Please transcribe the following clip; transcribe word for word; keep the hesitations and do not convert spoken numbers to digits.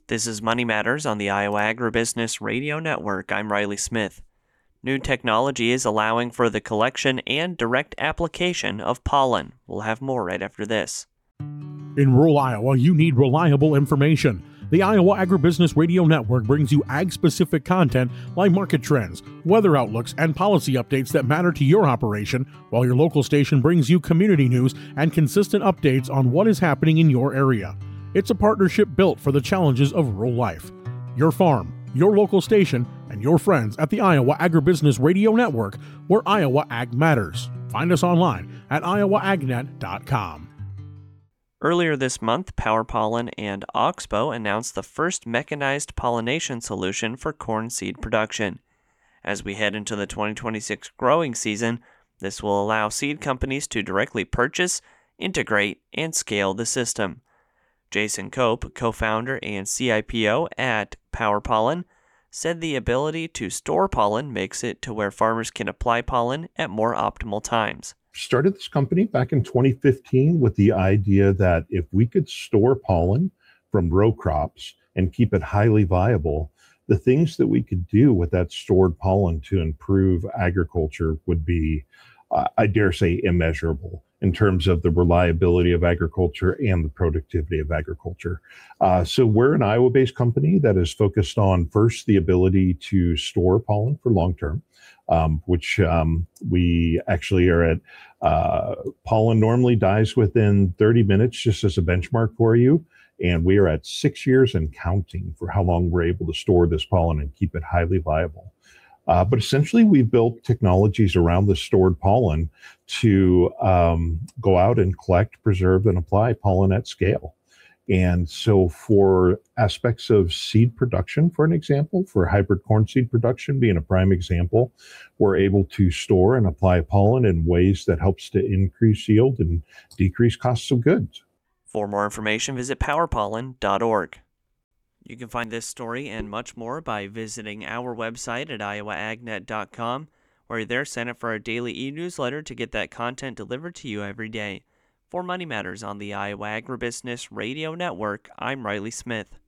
This is Money Matters on the Iowa Agribusiness Radio Network. I'm Riley Smith. New technology is allowing for the collection and direct application of pollen. We'll have more right after this. In rural Iowa, you need reliable information. The Iowa Agribusiness Radio Network brings you ag-specific content like market trends, weather outlooks, and policy updates that matter to your operation, while your local station brings you community news and consistent updates on what is happening in your area. It's a partnership built for the challenges of rural life. Your farm, your local station, and your friends at the Iowa Agribusiness Radio Network, where Iowa Ag matters. Find us online at iowa agnet dot com. Earlier this month, Power Pollen and Oxbow announced the first mechanized pollination solution for corn seed production. As we head into the twenty twenty-six growing season, this will allow seed companies to directly purchase, integrate, and scale the system. Jason Cope, co-founder and C I P O at Power Pollen, said the ability to store pollen makes it to where farmers can apply pollen at more optimal times. Started this company back in twenty fifteen with the idea that if we could store pollen from row crops and keep it highly viable, the things that we could do with that stored pollen to improve agriculture would be, uh, I dare say, immeasurable in terms of the reliability of agriculture and the productivity of agriculture. Uh, so we're an Iowa-based company that is focused on, first, the ability to store pollen for long-term, um, which um, we actually are at. Uh, pollen normally dies within thirty minutes, just as a benchmark for you. And we are at six years and counting for how long we're able to store this pollen and keep it highly viable. Uh, but essentially, we've built technologies around the stored pollen to um, go out and collect, preserve, and apply pollen at scale. And so for aspects of seed production, for an example, for hybrid corn seed production being a prime example, we're able to store and apply pollen in ways that helps to increase yield and decrease costs of goods. For more information, visit power pollen dot org. You can find this story and much more by visiting our website at iowa agnet dot com, or there sign up for our daily e-newsletter to get that content delivered to you every day. For Money Matters on the Iowa Agribusiness Radio Network, I'm Riley Smith.